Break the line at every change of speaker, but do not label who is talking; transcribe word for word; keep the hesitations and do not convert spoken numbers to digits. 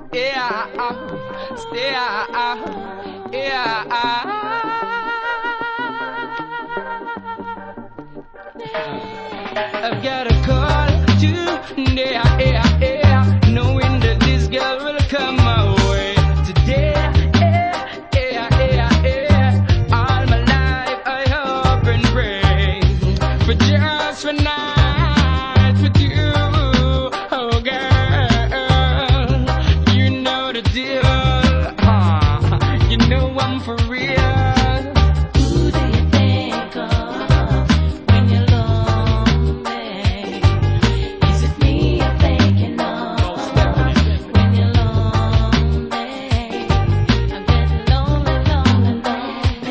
yeah, stay, yeah. I've got a call today, yeah, yeah, knowing that this girl will come my way today, yeah, yeah, yeah, yeah. All my life I hope and pray for just for now.